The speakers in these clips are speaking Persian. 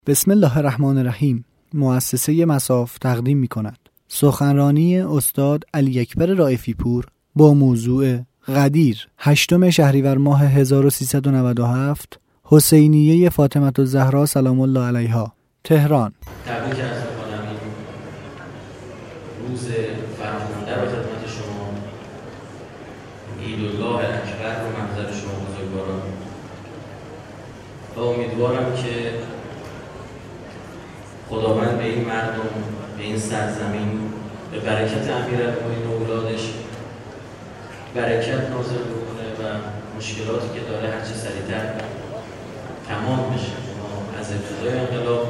بسم الله الرحمن الرحیم. مؤسسه مصاف تقدیم می کند سخنرانی استاد علی اکبر رائفی پور با موضوع غدیر، 8 شهریور ماه 1397، حسینیه فاطمه الزهرا سلام الله علیها، تهران. تبریک عرض می‌کنم این روز فرخنده رو خدمت شما، عیدالله اکبر رو محضر شما بزرگواران، و امیدوارم که خداوند به این مردم، به این سرزمین، به برکت امیرالمومنین و اولادش برکت نازل بکنه و مشکلاتی که داره هرچه سریعتر تمام بشه. ما از ابتدای انقلاب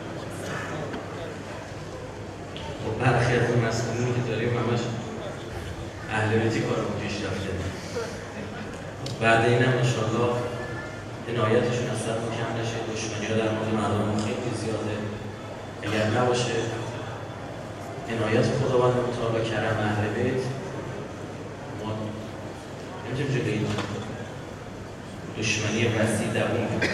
و برخلاف مسئولینی که داریم همش اهل بیتی کارمون پیش رفته. بعد این هم انشاءالله عنایتشون از طرف کم نشه، دشمنی‌ها در مورد مردم خیلی زیاده. اگر نباشه عنایت خداوند متعال و کرم اهل بیت، ما نمیتونیم جلوی این دشمنی وسیع دوام کنیم.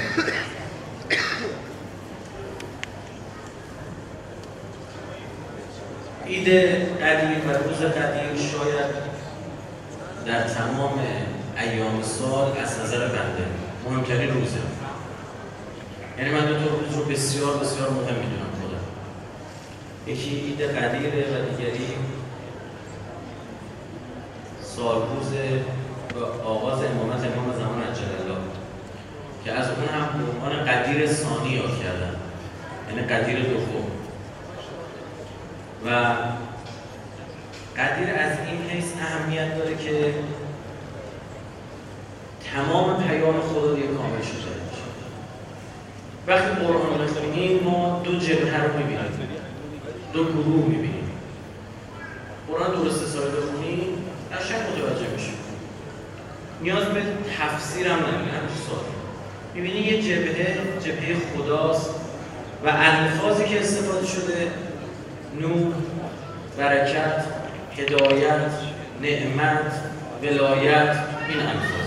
عید قدیر و روز قدیر شاید در تمام ایام سال از نظر بنده مهمترین روزه. یعنی من دو تا روز رو بسیار بسیار مهم میدونم خودم. یکی عید قدیره و دیگری سالروز و آغاز امامت امام زمان عجل الله که از اون هم به عنوان قدیر ثانی یاد کردن، یعنی قدیر دوم. و قدیر از این حیث اهمیت داره که تمام پیام خدا دیگه کامل شده میشه. وقتی قرآن رو می‌خونیم ما دو جبهه رو می‌بینیم، دو گروه می‌بینیم. قرآن درست حسابی بخونیم قشنگ متوجه میشیم. نیاز به تفسیر هم نداره، همین ساده. می‌بینی یه جبهه خداست و الفاظی که استفاده شده نور، برکت، هدایت، نعمت، ولایت، این الفاظ.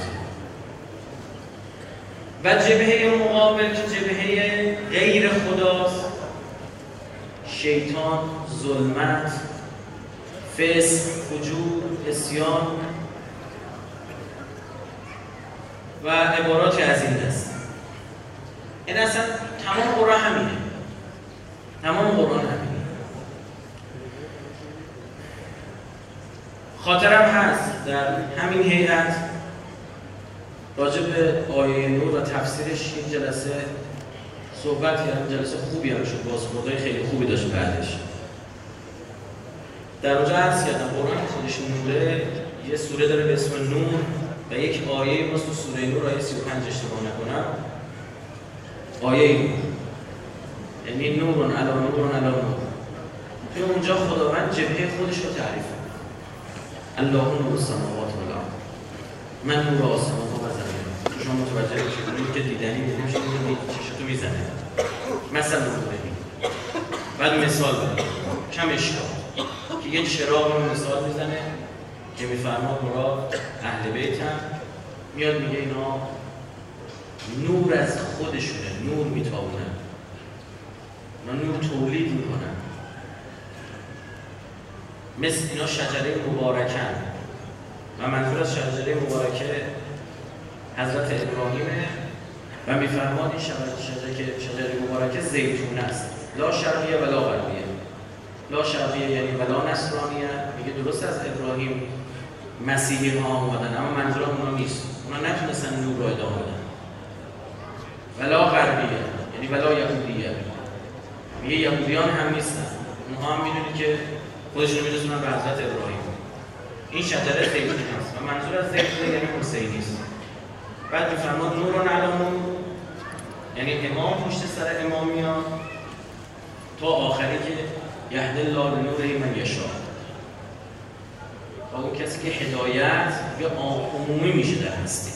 و جبهه مقابل که جبهه غیر خداست، شیطان، ظلمت، فسق، فجور، عصیان و عباراتی از این دست. این اصلا تمام قرآن همینه. تمام قرآن همینه. خاطرم هست در همین هیئت راجع به آیه نور و تفسیرش یک جلسه صحبت کردم. جلسه خوبی هم شد، بازخوردهای خیلی خوبی داشت بعدش. در اونجا عرض کردم قرآن خودش نوره، یه سوره داره به اسم نور و یک آیه مثل سوره نور آیه 35 اشتباه نکنم آیه نور، یعنی نورون علی نورون علی نور. توی اونجا خداوند جبهه خودش رو تعریف کنه. الله نور السماوات و الارض، من نور آسمان و زمین. شما متوجه بشید نور که دیدنی نمیشه، میبینید چشتو میزنه. مثلا رو ببین، بعد مثال ببین کم اشکال که یه چراغ رو مثال میزنه که میفرماد مراد اهل بیت هم میاد میگه اینا نور از خودشونه، نور میتابونن، اینا نور تولید میکنن. مثل اینا شجره مبارکن و منظور از شجره مبارکه حضرت ابراهیمه و میفرماد این شجره مبارکه زیتون است، لا شرقیه ولا غربیه. لا شرقیه یعنی ولا نصرانیه، میگه درست از ابراهیم مسیحی ها آمدن اما منظور اونا نیست، اونا نتونستن نور رو ادامه بدن. ولا غربیه یعنی ولا یهودیه، میگه یهودیان هم نیستن، اونها هم میدونی که خودشون رو میرسونن به حضرت ابراهیم. این شجره زیتون هست و منظور از زیتون یعنی حسینی است. بعد میفرماد نورون علی نور، یعنی امام پشت سر امام میاد تا آخری که یهدی الله لنوره من یشاء، و اون کسی که هدایت یا عمومی میشه در هستی.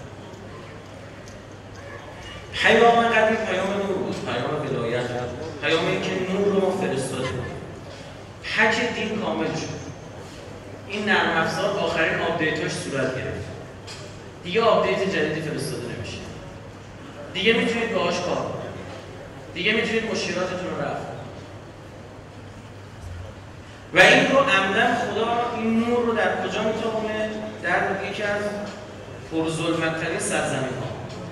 پیام قدیر پیام نور بود، پیام ولایت بود، پیام این که نور رو ما فرستادیم. حج دین کامل شد. این نرم افزار آخرین آپدیتاش صورت گرفت. دیگه آپدیت جدیدی فرستاده نمیشه. دیگه میتونید باهاش کار کنید. دیگه میتونید مشکلاتتون رو رفع. و این رو عمدن خدا این نور رو در کجا میتابونه؟ در یکی از پرظلمت‌ترین سرزمین‌ها.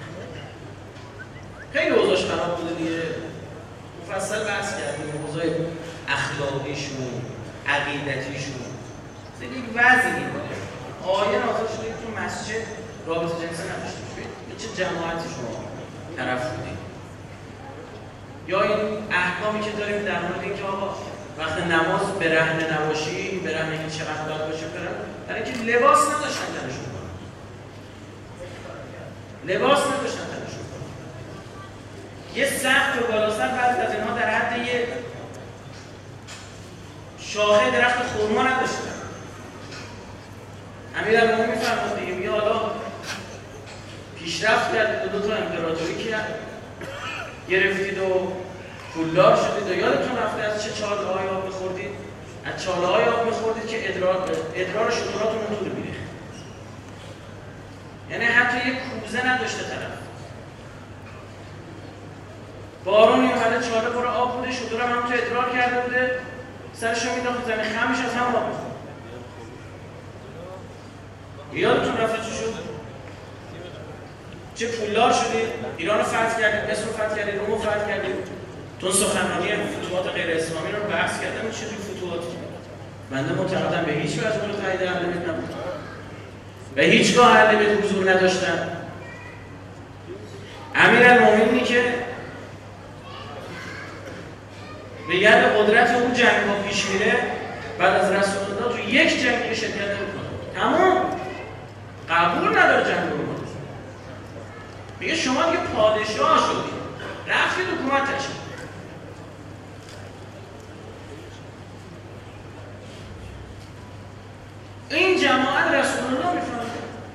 خیلی اوضاعش خراب بوده دیگه، مفصل بحث کردیم اوضاع اخلاقیشون، عقیدتیشون، یک وضعی میکنه. آیه نازل شده که تو مسجد رابطه جنسی نداشته باشید، چه جماعتی شما طرف بودید. یا این احکامی که داریم در مورد اینکه آقا وقت نماز برهنه نباشی، برهنه که چقدر باید باشه برای اینکه لباس نداشتن تنشون کنن، لباس نداشتن تنشون کنن. یه سقف بالا سر بعضی از اینها در حد یه شاخه درخت خرما نداشتن. امیرالمومنین میفرماد دیگه، میگه حالا پیشرفت کردید و 2 تا امپراتوری گرفتید و پولدار شدید و یادتون رفته از چه چاله‌های آب می‌خوردید؟ از چاله‌های آب می‌خوردید که ادرار شتراتون رو دور می‌ریخت. یعنی حتی یک کوزه نداشته طرف. بارون میومده، چاله پر آب بوده، شتر هم تو ادرار کرده بوده، سرش رو مینداخت زمین، خمش از هم آب می‌خورد. یادتون رفته چی شد؟ چه پولدار شدید، ایران رو فتح کردید، مصر رو فتح کردید، روم رو فتح کردید. تو سخنرانی فتوحات غیر اسلامی رو بحث کردم، چه جور فتوحاتی؟ بنده معتقدم به هیچ وجه اون تایید اهل بیت نبود. به هیچگاه اهل بیت حضور نداشتن. امیرالمومنینی که به ید قدرت اون جنگ‌ها پیش میره، بعد از رسول الله تو یک جنگ شرکت نمی‌کنه. تمام قبول نداره جنگ رو. میگه شما دیگه پادشاه شدید، رفتید حکومت تشکیل. این جماعت رسول الله میفهمه.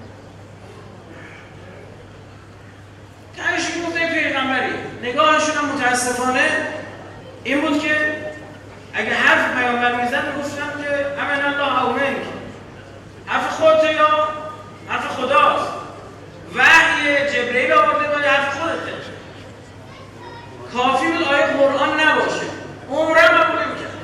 تنشی گفته پیغمبری، نگاهشون هم متاسفانه این بود که اگه حرف پیامبر میزد میگفتن که امن الله اومنک، حرف خودت یا حرف خداست، وحی جبرئیل آورده با حرف خودته، کافی بود آیه قرآن نباشه، عمرن قبول نمی‌کرد.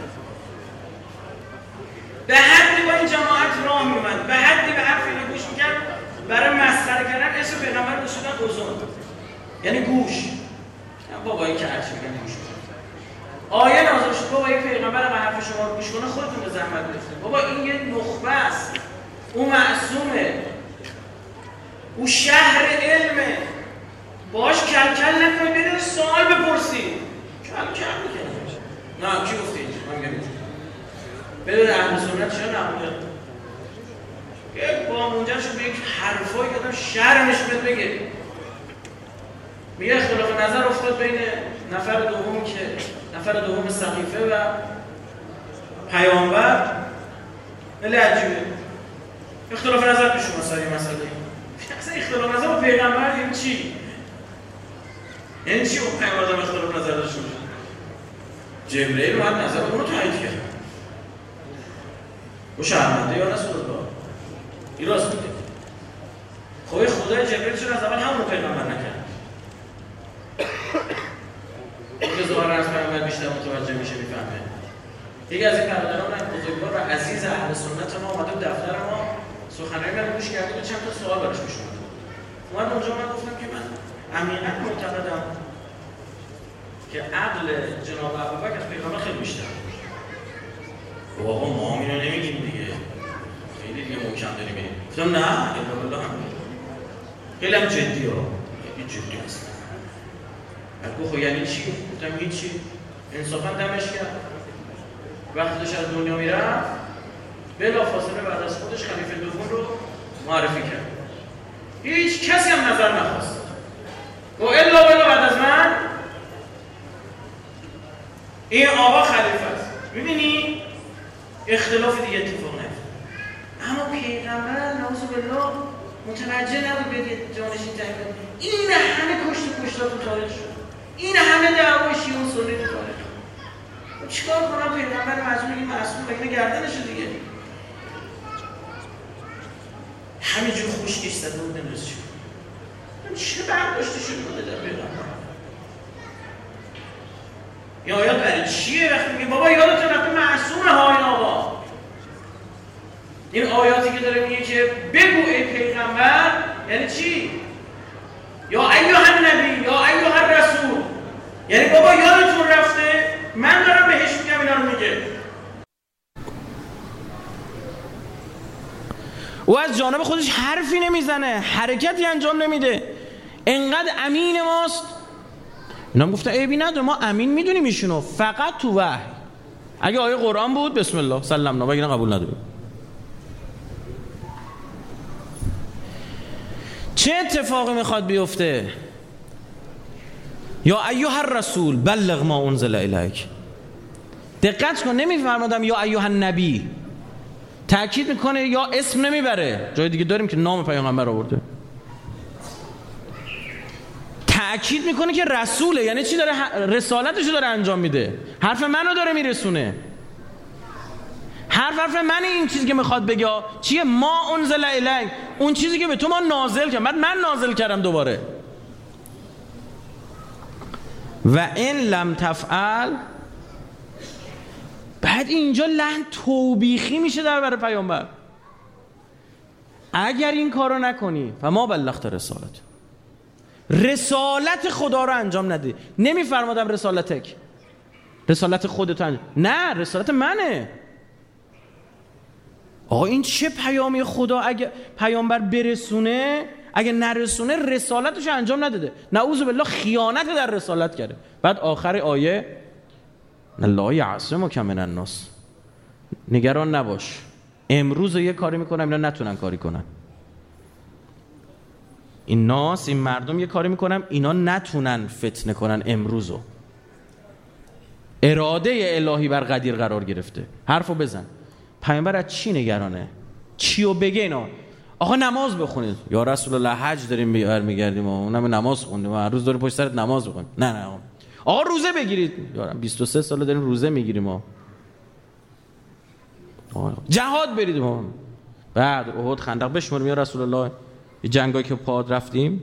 به حدی با این جماعت راه می‌اومد، به حدی به حرف اینو گوش می‌کرد، برای مسخره کردن اسم پیغمبر رو گذاشتن اوزون، یعنی گوش. بابا این که هرچی میگن گوش کن. آیه نازل شد بابا این پیغمبر اگه حرف شما رو گوش کنه خودتون به زحمت برسید. بابا این یه نخبه است، او معصومه، او شهر علمه، باهاش کلکل نکنید، برید سوال بپرسید. کلکل میکنید. نه کی گفته اینجا؟ من میگم برید اهل سنت چرا نمونه؟ یک با منجرش به یک حرفایی که آدم شرمش بهت بگه. میگه اختلاف نظر افتاد بین نفر دوم سقیفه و پیامبر. خیلی عجیبه. اختلاف نظر پیش اومد سر این مسئله. اصلا اختلاف نظر با پیغمبر یعنی چی؟ یعنی چی اون پیغمبر اختلاف نظر داشته باشه؟ جبرئیل اومد نظر اون رو تایید کرد. او شرمنده یا رسول الله؟ این راست میگه. خب خدای جبرئیل چرا از اول همون پیغمبر نکرد؟ که ظاهرا از پیغمبر بیشتر متوجه میشه میفهمه. یکی از این برادران بزرگوار و عزیز اهل سنت ما اومده دفتر ما سخنرانی من گوش کرده و چند تا سوال براش پیش اومد اونجا من گفتم که من عمیقاً معتقدم که عقل جناب ابوبکر از پیغمبر خیلی بیشتر. بابا ما اینو نمیگیم دیگه، خیلی دیگه محکم داریم میگیم. گفتم نه والله هم خیلی هم جدی ها، خیلی جدی هست. گفت خب یعنی چی؟ گفتم هیچی، انصافا دمش کرد. وقتی داشت از دنیا میرفت بلافاصله بعد از خودش خلیفه دوم رو معرفی کرد. هیچ کسی هم نظر نخواست. گفت الا بعد از من این آقا خلیفه است. میبینی؟ اختلاف دیگه اتفاق نیفتاد. اما پیغمبر نعوذ بالله متوجه نبود بگه جانشین جنگ کنه. این همه کشتار تو تاریخ شد. این همه دعوای شیعه و سنی تو تاریخ شد. چیکار کنم پیغمبر معصوم بگه گردنشه دیگه. همینجور خوشگیش زده بود نمیدونست چی. چه برداشتی شده بوده در پیغمبر؟ این آیات برای چیه؟ وقتی میگه بابا یادتون رفته معصومه ها این آقا. این آیاتی که داره میگه که بگو ای پیغمبر، یعنی چی؟ یا ایها النبی یا ایها الرسول، یعنی بابا یادتون رفته، من دارم بهش میگم اینا رو میگه. او از جانب خودش حرفی نمیزنه، حرکتی انجام نمیده، انقدر امین ماست. اینا هم گفتن عیبی نداره، ما امین میدونیم ایشونو، فقط تو وحی. اگه آیه قرآن بود بسم الله سلمنا، بگینا قبول نداریم. چه اتفاقی میخواد بیفته؟ یا ایها الرسول بلغ ما انزل الیک. دقت کن، نمیفرمادم یا ایها النبی، تأکید میکنه یا اسم نمیبره. جای دیگه داریم که نام پیامبر آورده. تأکید میکنه که رسوله، یعنی چی؟ داره رسالتشو داره انجام میده، حرف منو داره میرسونه. حرف من این چیزی که میخواد بگه چیه؟ ما انزل الیک، اون چیزی که به تو ما نازل کردم، بعد من نازل کردم دوباره. و این لم تفعل، بعد اینجا لحن توبیخی میشه در برای پیامبر. اگر این کارو نکنی فما بلغت رسالت خدا رو انجام ندی. نمیفرمادم رسالتک، رسالت خودت انجام، نه، رسالت منه. آقا این چه پیامی؟ خدا اگه پیامبر برسونه، اگه نرسونه رسالتش انجام نداده، نعوذ بالله خیانت در رسالت کرده. بعد آخر آیه الله یعصمک من الناس، نگران نباش، امروز یه کاری میکنم اینا نتونن کاری کنن. این ناس، این مردم یه کاری میکنم اینا نتونن فتنه کنن. امروزو اراده الهی بر قدیر قرار گرفته. حرفو بزن. پیامبر از چی نگرانه؟ چیو بگه اینا؟ آقا نماز بخونید. یا رسول الله حج داریم میگردیم و اونم نماز خوندیم و هر روز داریم پشت سرت نماز بخونیم. نه آقا روزه بگیرید. یارم 23 ساله داریم روزه میگیریم ما. جهاد برید ما. بعد احد خندق بشمریم یا رسول الله، یه جنگایی که پاد رفتیم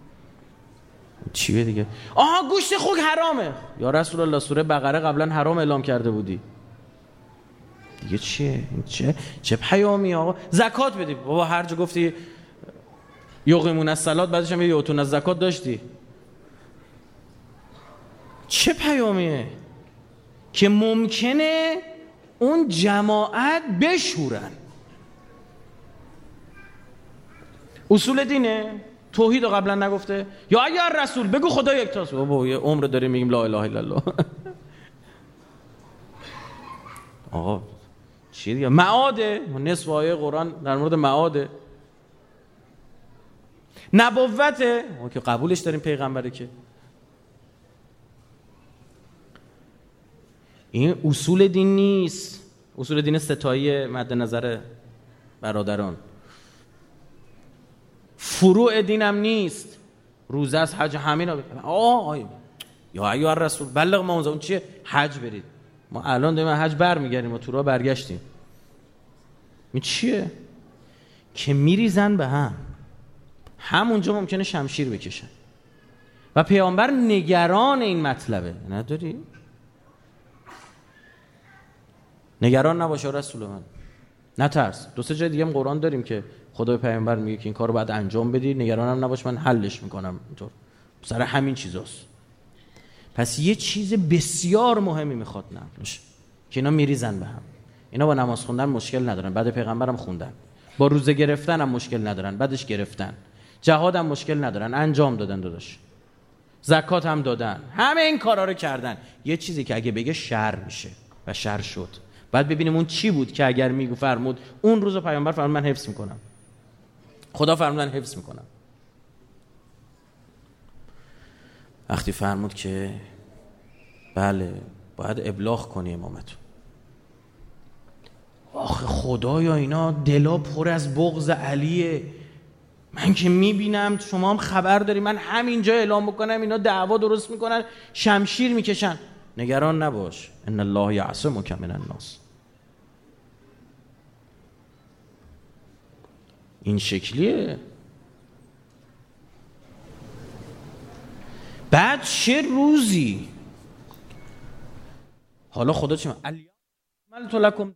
چیه دیگه؟ آها گوشت خوک حرامه. یا رسول الله سوره بقره قبلا حرام اعلام کرده بودی. دیگه چیه؟ چه پیامی آقا؟ زکات بدی. بابا هر جا گفتی یقیمون الصلاة بعدش هم یؤتون الزکات داشتی. چه پیامیه که ممکنه اون جماعت بشورن؟ اصول دینه. توحید رو قبلا نگفته؟ یا اگر رسول بگو خدا یکتاست. بابا یه عمر داریم میگیم لا اله الا الله. آقا چی دیگه؟ معاده. نصف آیه قرآن در مورد معاده. نبوته ما که قبولش داریم پیغمبره. که این اصول دین نیست. اصول دین ستایی مد نظر برادران. فروع دینم نیست. روزه است، حج، همین یا ایها الرسول بلغ ما انزل. اون چیه؟ حج برید. ما الان داریم حج برمیگردیم و تو راه برگشتیم. این چیه؟ که میریزن به هم. همونجا ممکنه شمشیر بکشن و پیامبر نگران این مطلبه. نداری؟ نگران نباشه رسول من، نترس. دو سه جای دیگه هم قرآن داریم که خدا پیامبر میگه که این کارو باید انجام بدی، نگرانم نباش من حلش میکنم. اینطور سر همین چیزاست. پس یه چیز بسیار مهمی میخواد نقل بشه که اینا میریزن به هم. اینا با نماز خوندن مشکل ندارن، بعد پیغمبرم خوندن. با روزه گرفتن هم مشکل ندارن، بعدش گرفتن. جهاد هم مشکل ندارن، انجام دادن. داداش زکات هم دادن. همه این کارا رو کردن. یه چیزی که اگه بگه شر میشه و شر شد. بعد ببینیم اون چی بود که اگر میگو فرمود اون روز پیامبر فرمود من حفظ میکنم، خدا فرمود من حفظ میکنم. وقتی فرمود که بله باید ابلاغ کنی امامتو. آخه خدایا اینا دلا پر از بغض علیه. من که میبینم شما هم خبر داری، من همینجا اعلام بکنم اینا دعوا درست میکنن، شمشیر میکشن. نگران نباش، ان الله یعصمک من الناس. این شکلیه. بعد چه روزی حالا خدا چی الیوم لکم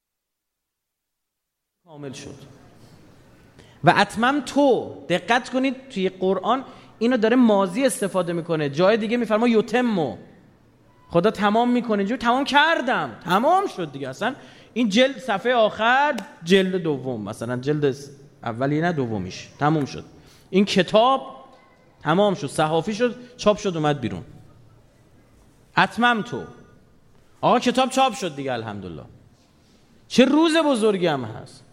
کامل شد. و اتمم تو، دقت کنید توی قرآن اینو داره ماضی استفاده میکنه، جای دیگه میفرما یتمو، خدا تمام میکنه، اینجور تمام کردم، تمام شد دیگه. اصلا این جلد صفحه آخر جلد دوم، مثلا جلد اولی نه دومیش تمام شد، این کتاب تمام شد، صحافی شد، چاپ شد، اومد بیرون. اتمم تو، آقا کتاب چاپ شد دیگه، الحمدلله. چه روز بزرگی هم هست.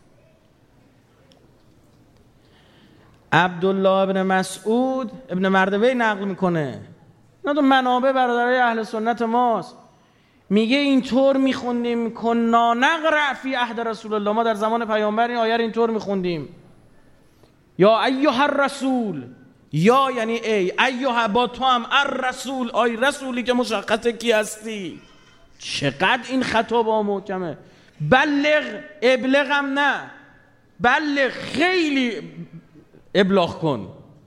عبدالله ابن مسعود ابن مردوی نقل میکنه، نه تو منابع برادرای اهل سنت ماست، میگه اینطور میخوندیم کنا نقرأ فی عهد رسول الله، ما در زمان پیامبر این آیه رو اینطور میخوندیم، یا ایها الرسول، یا یعنی ای، ایها با تو هم الرسول، آی رسولی که مشخصه کی هستی. چقدر این خطاب محکمه. بلغ، ابلغم نه، بلغ، خیلی ابلاغ کن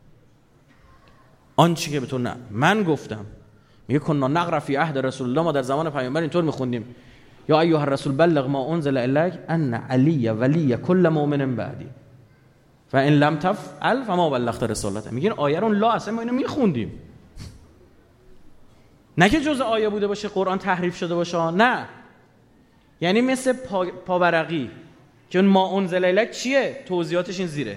آنچه که به تو نه من گفتم. میگه کنا نقرأ فی عهد رسول الله، ما در زمان پیامبر اینطور میخوندیم، یا ایها الرسول بلغ ما انزل الیک ان علی ولی کل مؤمن بعدی فان لم تفعل فما بلغت رسالته. میگن آیه رو لا، اصلا ما اینو میخوندیم، نه که جزء آیه بوده باشه قرآن تحریف شده باشه، نه. یعنی مثل پاورقی که اون ما انزل الیک چیه، توضیحاتش این زیره،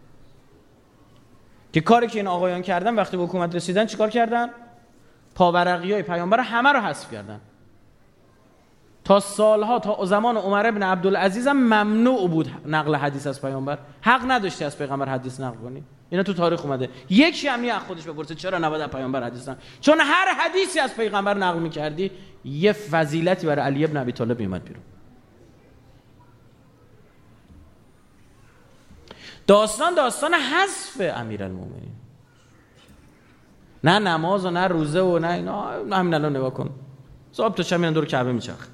که کاری که این آقایان کردن وقتی به حکومت رسیدن چیکار کردن؟ پاورقیای پیامبر همه رو حذف کردن. تا سالها، تا زمان عمر ابن عبدالعزیز هم ممنوع بود نقل حدیث از پیامبر، حق نداشتی از پیغمبر حدیث نقل کنی. اینا تو تاریخ اومده. یکی هم از خودش بپرسه چرا نباید از پیامبر حدیث نقل؟ چون هر حدیثی از پیغمبر نقل می‌کردی یه فضیلتی برای علی ابن ابی طالب میومد بیرون. داستان حذف امیرالمومنین، نه نماز و نه روزه و نه اینا. همین الان نگاه کن، صاحب تو شب دور کعبه میچرخه.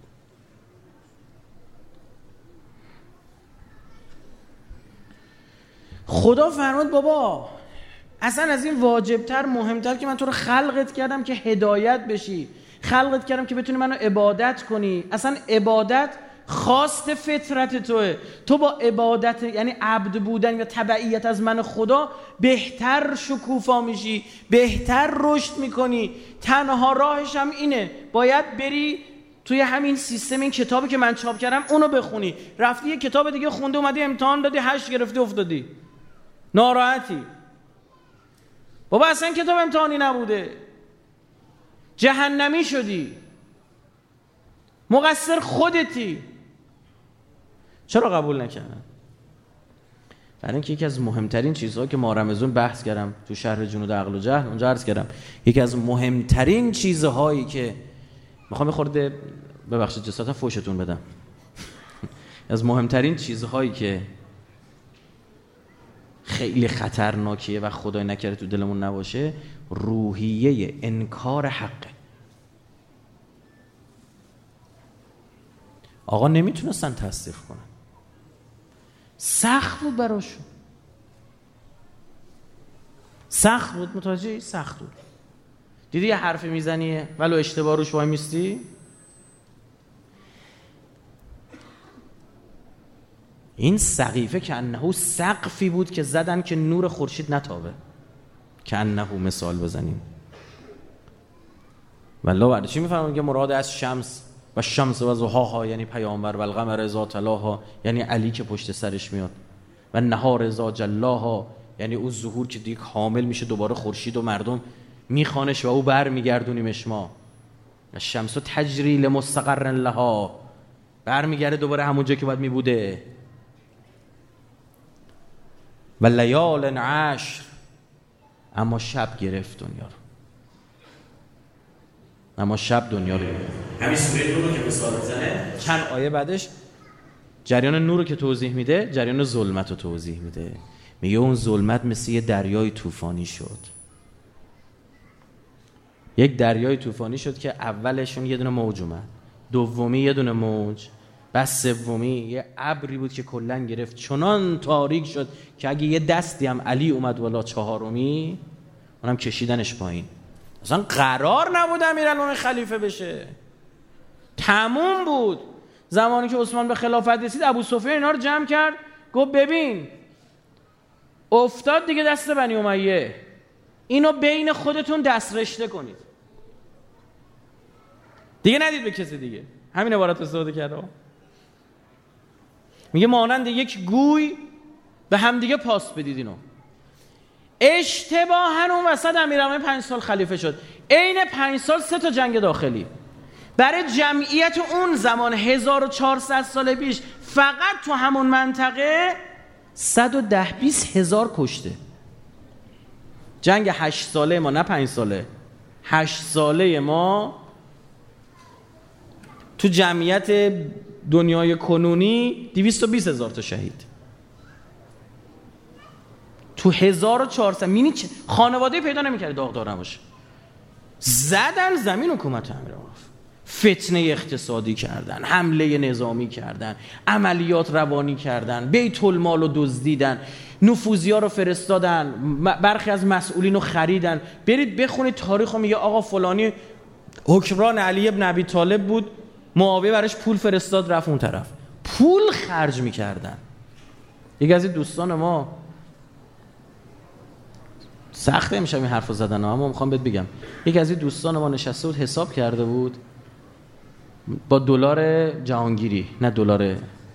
خدا فرمود بابا اصلا از این واجبتر مهمتر که من تو رو خلقت کردم که هدایت بشی، خلقت کردم که بتونی منو عبادت کنی. اصلا عبادت خواست فطرت توه. تو با عبادت یعنی عبد بودن و تبعیت از من خدا بهتر شکوفا میشی، بهتر رشد میکنی. تنها راهش هم اینه، باید بری توی همین سیستم، این کتابی که من چاپ کردم اونو بخونی. رفتی یه کتاب دیگه خونده، اومدی امتحان دادی 8 گرفتی افتادی، ناراحتی. بابا اصلا کتاب امتحانی نبوده، جهنمی شدی، مقصر خودتی. چرا قبول نکردن؟ برای اینکه یکی از مهمترین چیزها که ما رمضان بحث کردم تو شرح جنود عقل و جهل، اونجا عرض کردم یکی از مهمترین چیزهایی که میخوام خورده ببخشید جسارتا فوشتون بدم از مهمترین چیزهایی که خیلی خطرناکیه و خدای نکرده تو دلمون نباشه، روحیه انکار حقه. آقا نمیتونستن تصدیق کنن، سخت بود براشون، سخت بود. متوجه؟ سخت بود. دیدی یه حرفی میزنی ولو اشتباه روش وای میستی. این سقیفه که انه سقفی بود که زدن که نور خورشید نتابه، که انه مثال بزنیم. والله بعد چی میفهمون که مراد از شمس و شمس و ضحاها یعنی پیامبر، و القمر اذا تلاها یعنی علی که پشت سرش میاد، و نهار اذا جلاها یعنی او ظهور که دیگه کامل میشه دوباره خورشید و مردم میخوانش و او برمیگردونیمش ما. الشمس تجری لمستقر لها، برمیگرده دوباره همونجا که باید میبوده. و لیال عشر، اما شب گرفت دنیا رو، اما شب دنیا رو گرفت. همین سوره نور رو که مثال بزنه، چند آیه بعدش جریان نور رو که توضیح میده، جریان ظلمت رو توضیح میده. میگه اون ظلمت مثل یه دریای طوفانی شد. یک دریای طوفانی شد که اولشون یه دونه موج اومد، دومی یه دونه موج، بعد سومی یه ابری بود که کلا گرفت، چنان تاریک شد که اگه یه دستی هم علی اومد والا، چهارمی اونم کشیدنش پایین. اصلا قرار نبود امیرالمومنین خلیفه بشه. تموم بود. زمانی که عثمان به خلافت رسید ابو سفیان اینا رو جمع کرد، گفت ببین افتاد دیگه دست بنی امیه، اینو بین خودتون دست رشته کنید، دیگه ندید به کسی دیگه. همین عبارت استفاده کرده. میگه مانند یک گوی به هم دیگه پاس بدید اینو. اشتباهاً اون وسط امیرالمومنین 5 سال خلیفه شد، عین 5 سال 3 تا جنگ داخلی. برای جمعیت اون زمان 1400 سال پیش فقط تو همون منطقه 110-20 هزار کشته. جنگ 8 ساله ما، نه 5 ساله، 8 ساله ما تو جمعیت دنیای کنونی 220 هزار تا شهید. تو 1400 مینی خانواده پیدا نمی‌کرد داغدار نباشه. زدن زمین حکومت امیرالمومنین، فتنه اقتصادی کردن، حمله نظامی کردن، عملیات روانی کردن، بیت المال رو دزدیدن، نفوذی‌ها رو فرستادن، برخی از مسئولین رو خریدن. برید بخونید تاریخ رو، میگه آقا فلانی حکمران علی ابن ابی طالب بود، معاویه براش پول فرستاد رفت اون طرف، پول خرج می‌کردن. یکی از دوستان ما، سخته میشه این حرفو زدن اما میخوام بهت بگم، یکی از دوستان ما نشسته بود حساب کرده بود با دلار جهانگیری، نه دلار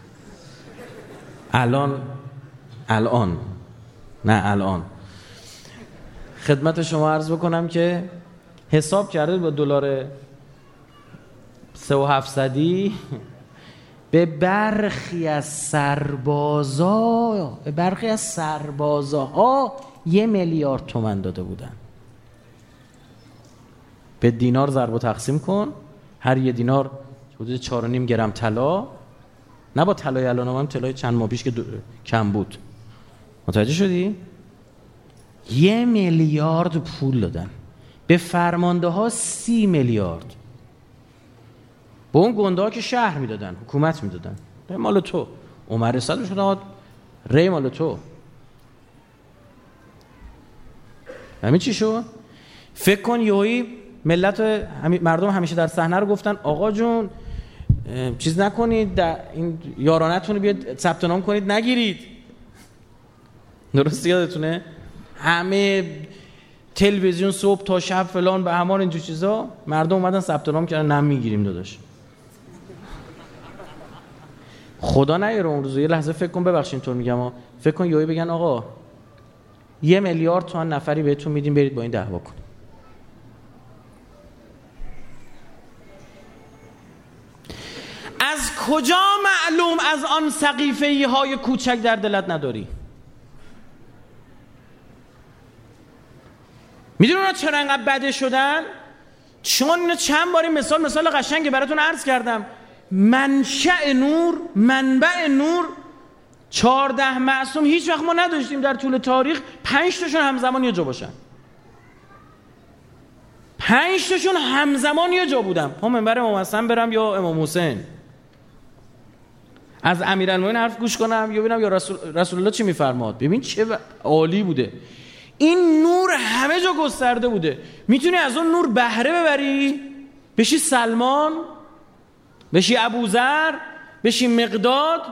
الان خدمت شما عرض بکنم که حساب کرده با دلار 3700 به برخی از سربازاها 1 میلیارد تومان داده بودن. به دینار ضرب و تقسیم کن، هر 1 دینار حدود 4.5 گرم طلا، نه با طلای الان هم طلای چند ماه پیش که کم بود. متوجه شدی؟ 1 میلیارد پول دادن به فرمانده ها، 30 میلیارد به اون گنده ها که شهر میدادن، حکومت میدادن. مال تو عمر رسالش داد، ری مال تو. همین چی شد؟ فکر کن یهویی مردم همیشه در صحنه رو گفتن آقا جون چیز نکنید، این یارانتون رو بیاد ثبت نام کنید نگیرید. درست یادتونه؟ همه تلویزیون صبح تا شب فلان به همان اینجور چیزا، مردم اومدن ثبت نام کردن نمیگیریم داداش. خدا نیاره اون روز یه لحظه فکر کن، ببخشید اینطور میگم، فکر کن یهویی بگن آقا 1 میلیارد تومان نفری بهتون میدیم برید با این دعوا کنید. از کجا معلوم از آن سقیفه‌ای های کوچک در دلت نداری؟ میدونی اونا چرا انقدر بده شدن؟ چون اینو چند باری مثال قشنگی براتون عرض کردم. منشأ نور، منبع نور 14 معصوم هیچ وقت ما نداشتیم در طول تاریخ 5 تاشون همزمان یه جا باشن. 5 تاشون همزمان یه جا بودن. هم منبر امام حسن برم یا امام حسین، از امیرالمومنین حرف گوش کنم یا ببینم یا رسول الله چی میفرماد. ببین چه عالی بوده. این نور همه جا گسترده بوده. میتونی از اون نور بهره ببری، بشی سلمان، بشی ابوذر، بشی مقداد.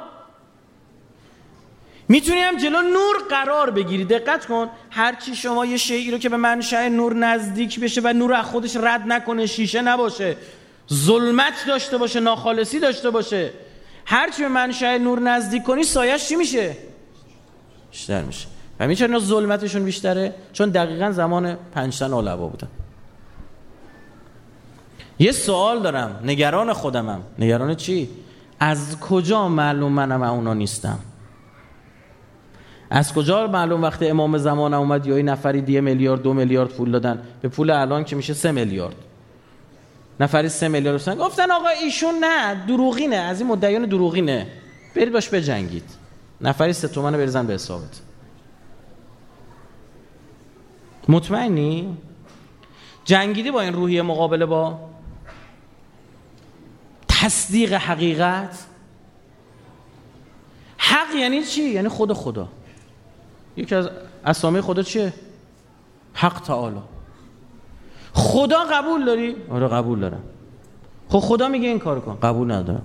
میتونی هم جلو نور قرار بگیری. دقت کن، هرچی شما یه شیئی رو که به منشأ نور نزدیک بشه و نور از خودش رد نکنه، شیشه نباشه، ظلمت داشته باشه، ناخالصی داشته باشه، هرچی به منشأ نور نزدیک کنی سایه‌اش چی میشه؟ بیشتر میشه. و میشه اینا ظلمتشون بیشتره چون دقیقاً زمان 5 تن علما بودن. یه سوال دارم، نگران خودمم. نگران چی؟ از کجا معلوم منم اونا نیستم؟ از کجا معلوم وقتی امام زمان اومد یا این نفری 1 میلیارد 2 میلیارد پول دادن به پول الان که میشه 3 میلیارد، نفری 3 میلیارد گفتن آقا ایشون نه دروغینه، از این مدعیان دروغینه، برید باش بجنگید، نفری 3 تومن بریزن به حسابت. مطمئنی؟ جنگیدی با این روحیه مقابله با تصدیق حقیقت؟ حق یعنی چی؟ یعنی خدا. یکی از اسامی خدا چیه؟ حق تعالی. خدا قبول داری؟ آره قبول دارم. خب خدا میگه این کارو کن، قبول ندارم.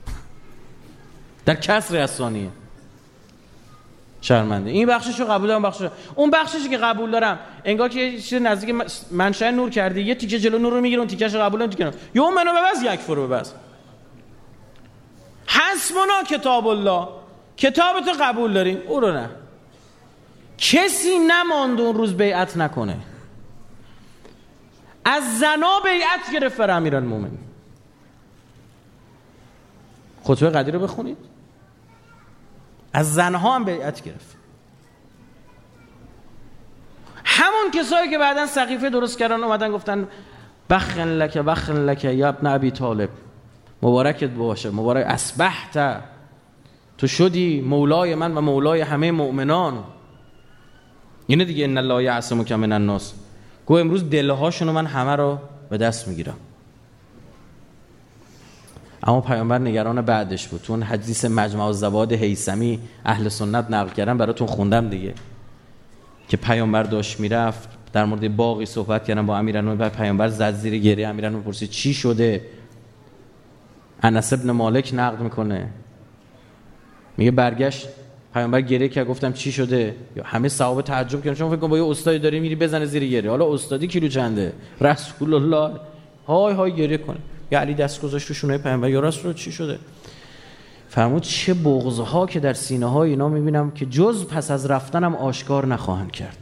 در کسر از ثانیه شرمنده. این بخششو قبول دارم، اون بخششی که قبول دارم انگار که یه چیز نزدیک منشأ نور کردی، یه تیکه جلو نور رو میگیره، اون تیکهشو قبول دارم، تیکه یوم منو ببز یک فرو ببز. حسبنا کتاب الله، کتابتو قبول داریم، او رو نه. کسی نماند اون روز بیعت نکنه. از زنا بیعت گرفت بر امیرالمومنین. خطبه قدیر رو بخونید. از زنها هم بیعت گرفت. همون کسایی که بعدن سقیفه درست کردن اومدن گفتن بخن لک یا ابن ابی طالب، مبارکت باشه، مبارک اصبحت، تو شدی مولای من و مولای همه مؤمنان. اینه دیگه، ان الله یعصمک من الناس. گو امروز دلهاشونو من همه رو به دست میگیرم. اما پیامبر نگران بعدش بود. تو اون حدیث مجمع الزواد هیثمی اهل سنت نقل کردن، براتون خوندم دیگه، که پیامبر داشت میرفت در مورد باقی صحبت کردن با امیرالمومنین. پیامبر زد زیر گریه. امیرالمومنین پرسید چی شده؟ انس ابن مالک نقل میکنه، میگه برگشت پیامبر گریه کرد، گفتم چی شده؟ همه صحابه تعجب کردن، چون فکر کنم با یه استادی داری میری بزنه زیر گریه. حالا استادی کیلو چنده؟ رسول الله های های گریه کنه. یا علی دست گذاشت رو شونه پیامبر، یا رسول الله چی شده؟ فرمود چه بغض‌ها که در سینه‌های اینا میبینم که جز پس از رفتنم آشکار نخواهند کرد.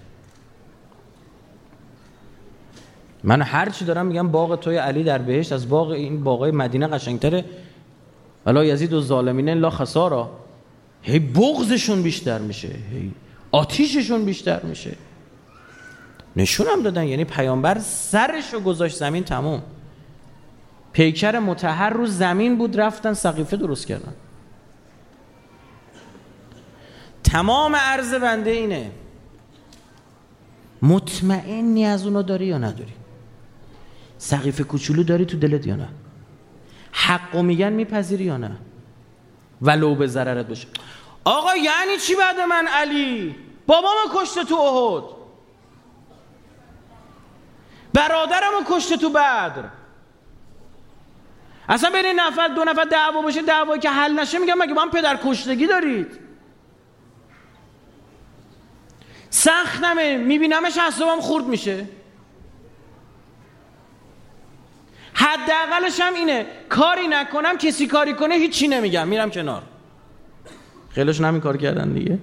من هر چی دارم میگم باغ توی علی در بهشت از باغ این باغای مدینه قشنگتره. ولا یزید الظالمین الا خسارا. هی بغضشون بیشتر میشه، هی آتیششون بیشتر میشه. نشونم دادن، یعنی پیامبر سرشو گذاشت زمین، تمام. پیکر مطهر رو زمین بود، رفتن سقیفه درست کردن. تمام عرض بنده اینه، مطمئنی از اونو داری یا نداری؟ سقیفه کوچولو داری تو دلت یا نه؟ حقو میگن میپذیری یا نه؟ ولو به ضررت باشه. آقا یعنی چی بعد من علی؟ بابامو کشته تو احد، برادرمو کشته تو بدر. اصلا بین نفر دو نفر دعوا باشه، دعوایی که حل نشه، میگم مگه با هم پدر کشتگی دارید؟ سختمه، میبینمش اعصابم خورد میشه. حداقلش هم اینه کاری نکنم، کسی کاری کنه هیچی نمیگم، میرم کنار. خیلیشون همین کار کردن دیگه.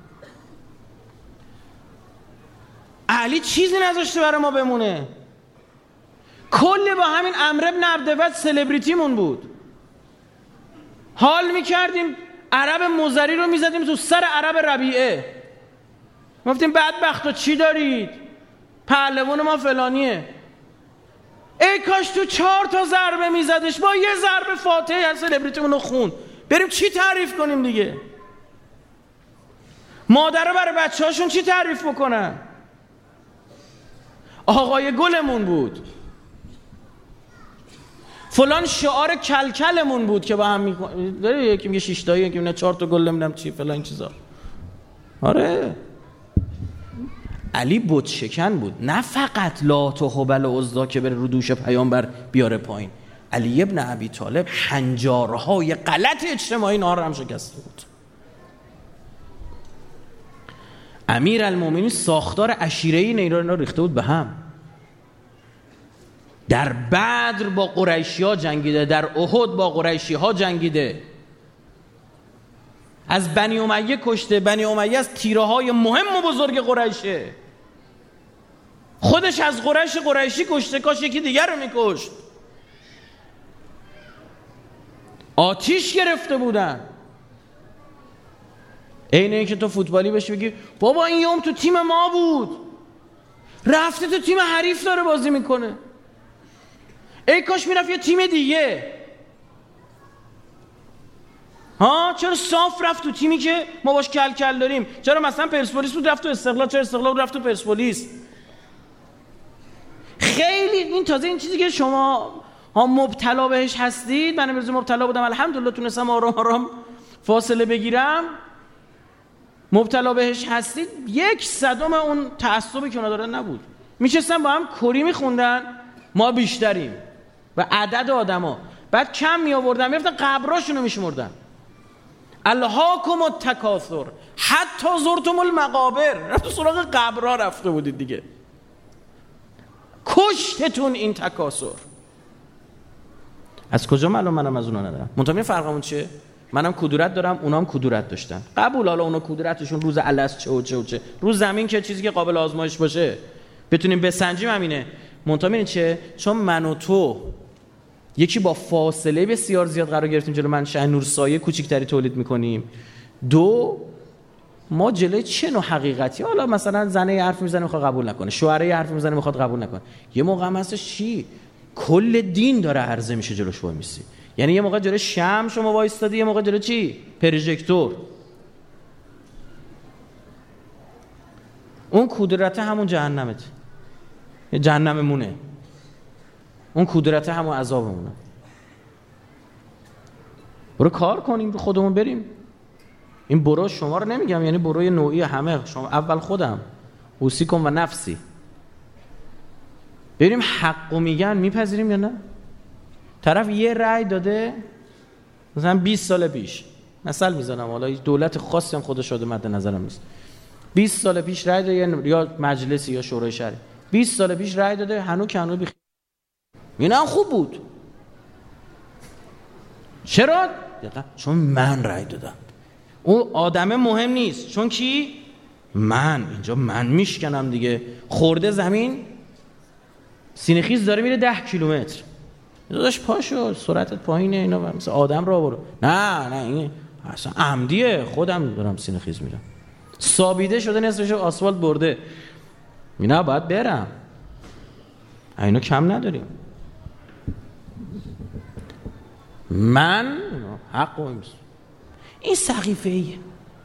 علی چیزی نذاشته برای ما بمونه. کلی با همین عمرو بن عبدود سلبریتیمون بود. حال میکردیم عرب مزری رو میزدیم تو سر عرب ربیعه، گفتیم بدبختا چی دارید؟ پهلوان ما فلانیه. ای کاش تو 4 تا ضربه میزدش، با یه ضربه فاتحه از سلبریتیمون رو خوند. بریم چی تعریف کنیم دیگه؟ مادر برای بچه هاشون چی تعریف بکنن؟ آقای گلمون بود، فلان شعار کلکلمون بود که با هم میکنیم. یکی میگه 6 تایی، یکی میگه 4 تا گل نمیدونم چی فلان چیزا. آره علی بت شکن بود، نه فقط لات و هبل و عزا که بره رو دوش پیامبر بیاره پایین. علی ابن ابی طالب هنجارهای غلط اجتماعی نهار هم شکسته بود. امیرالمومنین ساختار عشیره‌ای اینا ریخته بود به هم. در بدر با قریشی‌ها جنگیده، در احد با قریشی‌ها جنگیده، از بنی امیه کشته. بنی امیه از تیره‌های مهم و بزرگ قریشه. خودش از قریشی کشته، کاش یکی دیگر رو میکشت. آتیش گرفته بودن. اینه که تو فوتبالی بشی بگی بابا این یوم تو تیم ما بود، رفته تو تیم حریف داره بازی میکنه، ای کاش میرفت یه تیم دیگه. ها چرا صاف رفت تو تیمی که ما باش کل داریم؟ چرا مثلا پرسپولیس بود رفت تو استقلال، چرا استقلال رفت تو پرسپولیس؟ خیلی این تازه این چیزی که شما ها مبتلا بهش هستید، من امروز مبتلا بودم الحمدلله تونستم آرام فاصله بگیرم. مبتلا بهش هستید، 1/100 اون تعصبی که اونا دارن نبود. میشستن با هم کری میخوندن، ما بیشتریم و عدد آدما. بعد کم می آوردن میرفتن قبراشونو میشمردن. الهاکم التکاثر حتی زرتم المقابر، رفت سراغ قبرها رفته بودید دیگه. کشتتون این تکاثر. از کجا معلوم منم از اونا ندارم؟ منتها فرقمون چیه؟ منم کدورت دارم، اونام کدورت داشتن. قبول، حالا اونا کدورتشون روز الست چه و چه و چه، روز زمین که چیزی که قابل آزمایش باشه بتونیم بسنجیم همینه. منتها می‌بینید چه؟ چون من و تو یکی با فاصله بسیار زیاد قرار گرفتیم جلو منشأ نور، سایه کوچیک‌تری تولید می‌کنیم. دو، ما جلوی چه نوع حقیقتی، حالا مثلا زنه حرف میزنه میخواد قبول نکنه، شوهره حرف میزنه میخواد قبول نکنه، یه موقع هم هستش چی کل دین داره عرضه میشه جلوش وای میسی. یعنی یه موقع جلوی شمع شما وایستادی، یه موقع جلوی چی پروژکتور. اون کدورت همون جهنمت، جهنممونه، اون کدورت همون عذابمونه. برو کار کنیم، به خودمون بریم. این برو شما رو نمیگم، یعنی بروی نوعی همه، شما اول خودم اوصیکم و نفسی. بریم حقو میگن میپذیریم یا نه؟ طرف یه رأی داده مثلا 20 سال پیش، مثلا میزنم، حالا دولت خاصی هم خودش شده مد نظرم نیست، 20 سال پیش رأی داده، یا مجلسی یا شورای شهری 20 سال پیش رأی داده، هنوز که هنوز اینا هم خوب بود. چرا؟ چون من رأی دادم. اون آدم مهم نیست، چون کی؟ من. اینجا من میشکنم دیگه. خورده زمین سینه خیز داره میره 10 کیلومتر، داداش پاشو سرعتت پایینه، اینا مثل آدم را برو. نه این اصلا عمدیه، خودم دارم سینه خیز میرم، سابیده شده نصفش آسفالت برده، اینا باید برم. اینو کم نداریم. من حق این سقیفه ایه.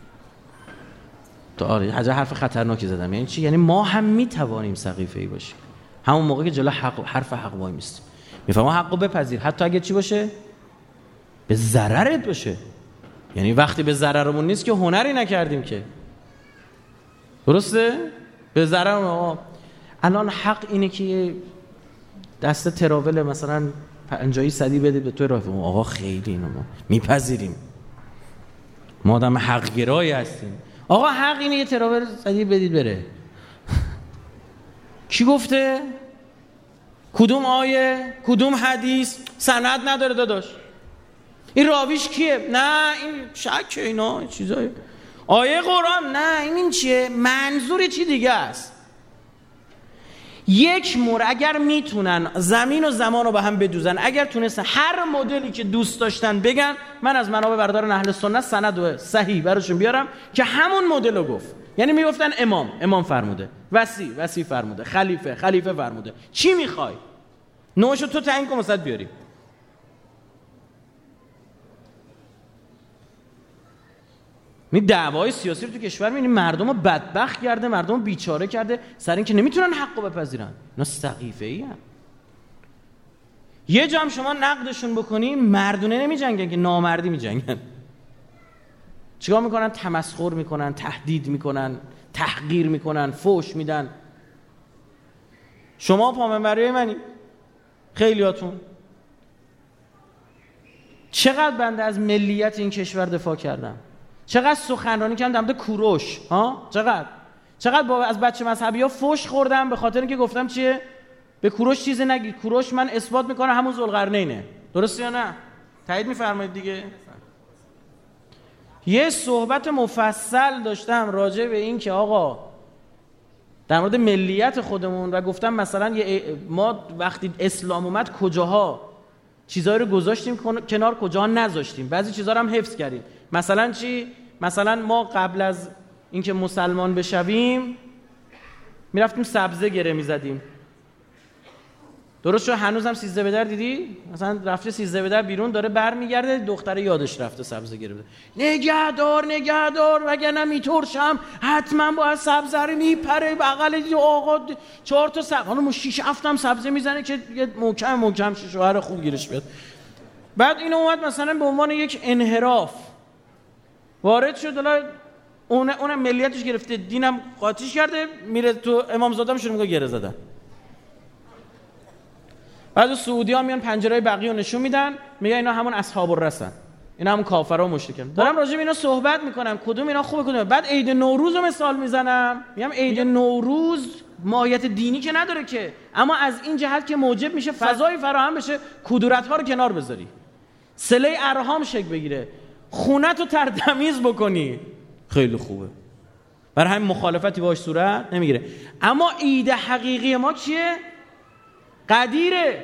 تو آره حرف خطرناکی زدم. یعنی چی؟ یعنی ما هم میتوانیم سقیفه ای باشیم همون موقع که جلو حرف حق وای میستیم. میفهمم حقو بپذیر، حتی اگه چی باشه؟ به ضررت باشه. یعنی وقتی به ضررمون نیست که هنری نکردیم که. درسته؟ به ضررمون. الان حق اینه که دست تراول مثلا 50 صدی بده به تو راه. آقا خیلی اینو ما میپذیریم، ما آدم حق گرایی هستیم. آقا حق اینه یه تراول صدی بدید بره. کی گفته؟ کدوم آیه؟ کدوم حدیث؟ سند نداره داداش. این راویش کیه؟ نه این شکه، اینا چیزای آیه قرآن. نه این چیه؟ منظور چی دیگه است. یک اگر میتونن زمین و زمان رو به هم بدوزن، اگر تونستن هر مدلی که دوست داشتن بگن، من از منابع برادران اهل سنت سند و صحیح براشون بیارم که همون مدل رو گفت. یعنی میگفتن امام فرموده، وصی فرموده، خلیفه فرموده. چی میخوای؟ نوشو تو تعیین کن واسط بیاریم. می دعوای سیاسی رو تو کشور می‌بینیم مردم رو بدبخت کرده، مردم رو بیچاره کرده سر این که نمیتونن حقو بپذیرن. اینا سقیفه‌ای هستن. یه جا هم شما نقدشون بکنی مردونه نمی‌جنگن که نامردی می‌جنگن. چیکار میکنن؟ تمسخر میکنن، تهدید میکنن، تحقیر میکنن، فوش میدن. شما پامنبری منی، خیلیاتون. چقدر بنده از ملیت این کشور دفاع کردم، چقدر سخنرانی کردم در مورد کوروش، چقدر با از بچه مذهبی‌ها فوش خوردم به خاطر اینکه گفتم چیه؟ به کوروش چیزی نگید، کوروش من اثبات میکنم همون ذوالقرنینه. درسته یا نه؟ تایید میفرمایید دیگه. یه صحبت مفصل داشتم راجع به این که آقا در مورد ملیت خودمون و گفتم مثلا ما وقتی اسلام اومد کجاها چیزایی رو گذاشتیم کنار، کجاها نذاشتیم، بعضی چیزا رو هم حفظ کردیم. مثلا چی؟ مثلا ما قبل از اینکه مسلمان بشویم میرفتیم سبزه گره میزدیم. درست شو؟ هنوزم 13 به در دیدی؟ مثلا رفته 13 به در بیرون داره برمیگرده، دختره یادش رفته سبزه گره بده. نگهدار وگرنه میترشم، حتما باید سبزه رو میپره بغل آقا 4 تا سبزه، حالا 6 7 هم سبزه میزنه که یه محکم شوهر خوب گیرش بیاد. بعد اینو اومد مثلا به عنوان یک انحراف وارد شد، حالا اون ملیتش گرفته، دینم قاطیش کرده، میره تو امامزاده شروع میکنه گره زدن. بعضی سعودی‌ها میان پنجره‌های بقیه رو نشون میدن، میگن اینا همون اصحاب الرسن، اینا همون کافرها و مشرکان. دارم راجع به اینا صحبت میکنم، کدوم اینا خوبه کدوم. بعد عید نوروز رو مثال میزنم، میگم عید نوروز ماهیت دینی که نداره که، اما از این جهت که موجب میشه فضای فراهم بشه کدورت‌ها رو کنار بذاری، صله ارحام شکل بگیره، خونه‌تو ترتمیز بکنی، خیلی خوبه. برای همین مخالفتی باهاش صورت نمیگیره. اما عید حقیقی ما چیه؟ قدیره.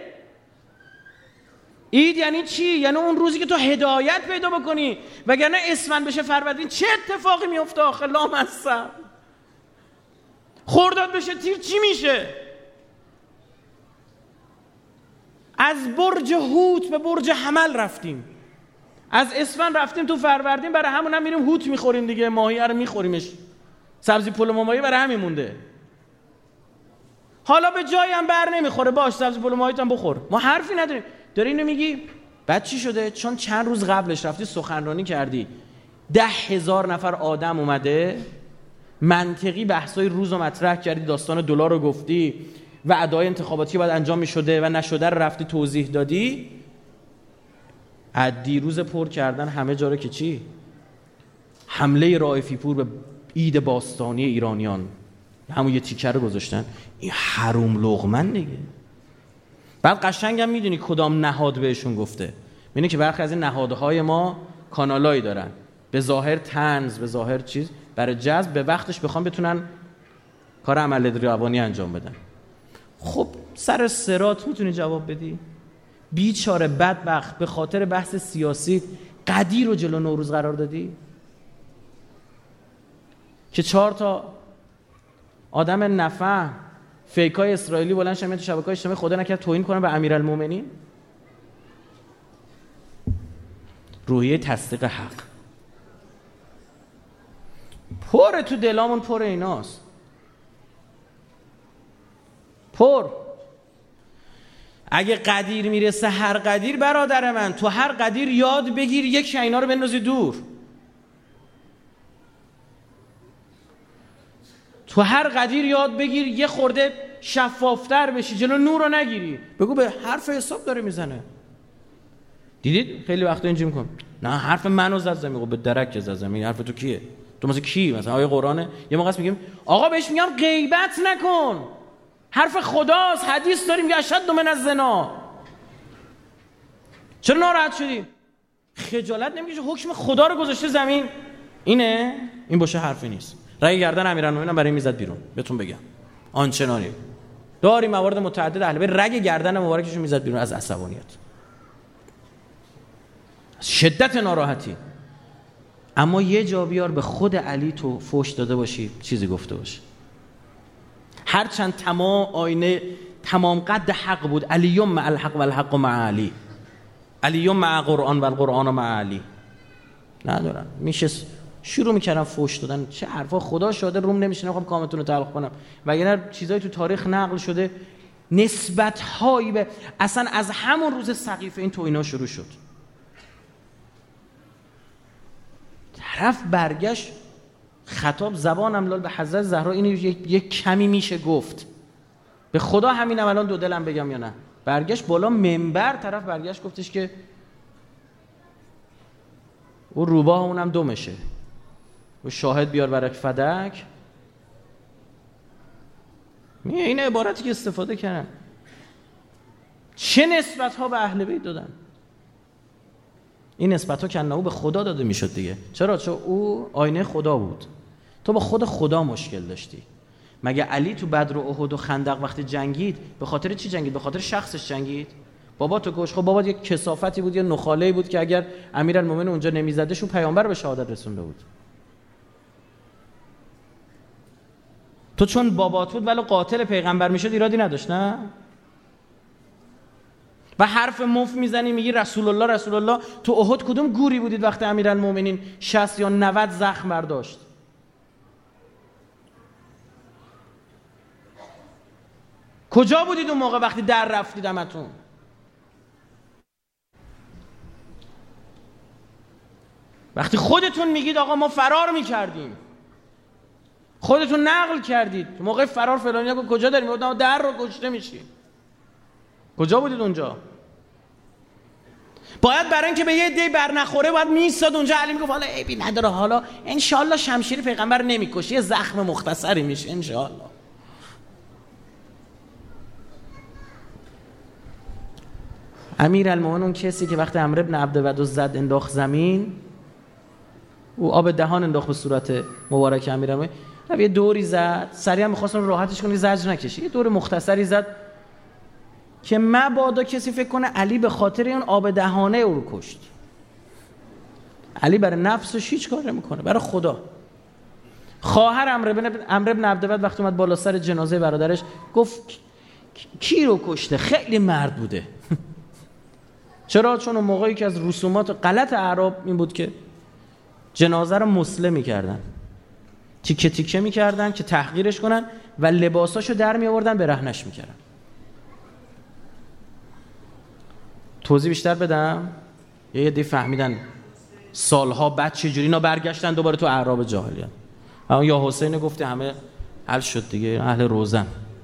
عید یعنی چی؟ یعنی اون روزی که تو هدایت پیدا بکنی، وگرنه اسفند بشه فروردین چه اتفاقی میفته آخه لامصب؟ خرداد بشه تیر چی میشه؟ از برج هوت به برج حمل رفتیم، از اسفند رفتیم تو فروردین، برای همون هم میریم هوت میخوریم دیگه، ماهی رو میخوریمش، سبزی پلو ماهی برای همین مونده. حالا به جایی هم بر نمیخوره، باش سبزی پلو ماهیت هم بخور، ما حرفی نداریم. داری اینو میگی بعد چی شده؟ چون چند روز قبلش رفتی سخنرانی کردی، 10,000 نفر آدم اومده، منطقی بحثای روز رو مطرح کردی، داستان دلار رو گفتی، وعده‌های انتخاباتی باید انجام میشده و نشده رو رفتی توضیح دادی. از دیروز پر کردن همه جا رو که چی؟ حمله رائفی پور به عید باستانی ایرانیان، همون یه تیکه رو گذاشتن، این حروم لقمن دیگه. بعد قشنگم میدونی کدام نهاد بهشون گفته؟ میدونی که برخی از این نهادهای ما کانالایی دارن، به ظاهر طنز، به ظاهر چیز، برای جذب به وقتش بخوام بتونن کار عمل روانی انجام بدن. خب سر صراط میتونی جواب بدی؟ بیچاره بدبخت به خاطر بحث سیاسی قدیر رو جلو نوروز قرار دادی که 4 تا آدم نفهم فیکای اسرائیلی بلند شدن تو شبکه‌های اجتماعی خدا نکرد توهین کنن به امیرالمومنین. روحیه تصدیق حق پر تو دلامون، پر ایناست، پر. اگه قدیر میرسه هر قدیر، برادر من تو هر قدیر یاد بگیر یک اینا رو بندازی دور، تو هر قدیر یاد بگیر یه خورده شفافتر بشی، جلو نور رو نگیری. بگو به حرف حساب داره میزنه. دیدید خیلی وقتا اینجوری میکنم، نه حرف منو زد زمین. به درک زد زمین، حرف تو کیه؟ تو مثلا کی؟ مثلا آیه قرآنه؟ یه موقع میگیم آقا بهش میگم غیبت نکن، حرف خداست، حدیث داریم که اشد من الزنا. چرا ناراحت شدی؟ خجالت نمیکشه؟ حکم خدا رو گذاشته زمین، اینه؟ این باشه حرفی نیست. رأی گردن امیرالمومنین برای میزد بیرون، بهتون بگم آنچنانی داری موارد متعدد اهل بیت رگ گردن مبارکشون میزد بیرون از عصبانیت، از شدت ناراحتی. اما یه جا بیار به خود علی تو فوش داده باشی، چیزی گفته باشی، هرچند تمام آینه تمام قد حق بود، علی مع الحق و الحق مع علی، علی مع قرآن و القرآن مع علی. ندارن میشه شروع میکردم فوش دادن، چه حرفا خدا شاده روم نمیشه، نمیخوام کامنتون رو تلخ کنم، وگرنه چیزایی تو تاریخ نقل شده نسبت هایی به اصلا از همون روز سقیفه این تو اینا شروع شد. طرف برگشت خطاب زبانم لال به حضرت زهرا، اینو یک کمی میشه گفت، به خدا همینم الان دو دلم بگم یا نه. برگشت بالا منبر، طرف برگشت گفتش که او روباه اونم دومشه و شاهد بیار برک فدک. این عبارتی که استفاده کردن چه نسبت ها به اهل بیت دادن؟ این نسبت ها کنه او به خدا داده میشد دیگه. چرا؟ چون او آینه خدا بود، تو با خود خدا مشکل داشتی. مگه علی تو بدر و احد و خندق وقتی جنگید به خاطر چی جنگید؟ به خاطر شخصش جنگید؟ بابا تو گوش، خب بابا یک کثافتی بود، یه نخاله‌ای بود که اگر امیرالمومنین اونجا نمیزدش اون پیامبر به شهادت رسونده بود. تو چون بابات بود ولی قاتل پیغمبر میشد ایرادی نداشت، نه؟ و حرف مف میزنی میگی رسول الله رسول الله. تو احد کدوم گوری بودید وقتی امیرالمومنین 60 یا 90 زخم برداشت؟ کجا بودید اون موقع وقتی در رفتید همتون؟ وقتی خودتون میگید آقا ما فرار میکردیم، خودتون نقل کردید موقع فرار فلانی کجا داریم؟ در رو کشته میشیم. کجا بودید اونجا؟ باید برای اینکه به یه عده بر نخوره باید میستاد اونجا. علی میگفت حالا عیبی نداره، حالا انشالله شمشیر پیغمبر نمیکشه، یه زخم مختصری میشه انشالله. امیرالمومنین اون کسی که وقتی عمرو بن عبدود زد انداخت زمین، او آب دهان انداخت به صورت مبارک امیرالمومنین، یه دوری زد، سریع می‌خواستن راحتش کنه زجر نکشه، یه دور مختصری زد که مبادا کسی فکر کنه علی به خاطر اون آب دهانه او رو کشت. علی برای نفسش هیچ کار نمی‌کنه، برای خدا. خواهر عمرو بن عبدود وقتی اومد بالا سر جنازه برادرش گفت کی رو کشته؟ خیلی مرد بوده. چرا؟ چون اون موقعی که از رسومات غلط اعراب این بود که جنازه رو مسله می‌کردن، تیکه تیکه می‌کردن که تحقیرش کنن و لباساشو در می‌آوردن برهنش می‌کردن. توضیح بیشتر بدم؟ یه عده فهمیدن سالها بعد چجوری اینا برگشتن دوباره تو اعراب جاهلیت. اما یا حسین گفته همه حل شد دیگه، اهل روزن.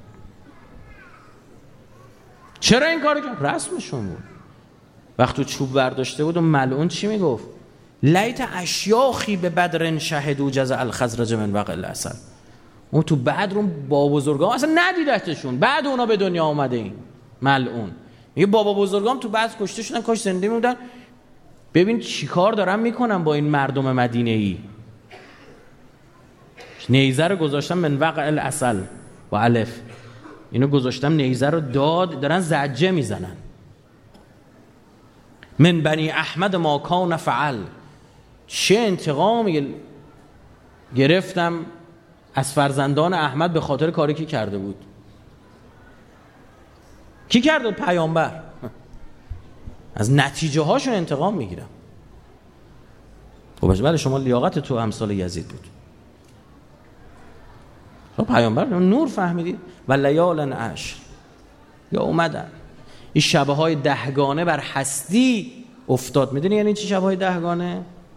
چرا این کارو کرد؟ رسمشون بود. وقتی چوب برداشته بود و ملعون چی میگفت؟ لیت اشیاخی به بدر شهدوا جزع الخزرج من وقع العسل. اون تو بدر اون بابا بزرگام اصلا ندیدتشون، بعد اونا به دنیا اومده. این ملعون میگه بابا بزرگام تو بعد کشته شدن، کاش زنده میموندن. ببین چیکار دارن میکنن با این مردم مدینه ای. نیزه رو گذاشتم من وقع العسل و الف، اینو گذاشتم نیزه رو داد، دارن زجه میزنن. من بنی احمد ما کان فعل، چه انتقام گرفتم از فرزندان احمد به خاطر کاری که کرده بود. کی کرده؟ پیامبر. از نتیجه هاشون انتقام میگیرم. خب بله شما لیاقت تو امثال یزید بود. شما پیامبر نور فهمیدید. و لیال عشر، یا اومدن این شبه های دهگانه بر هستی افتاد. میدونی یعنی چی شبه های دهگانه؟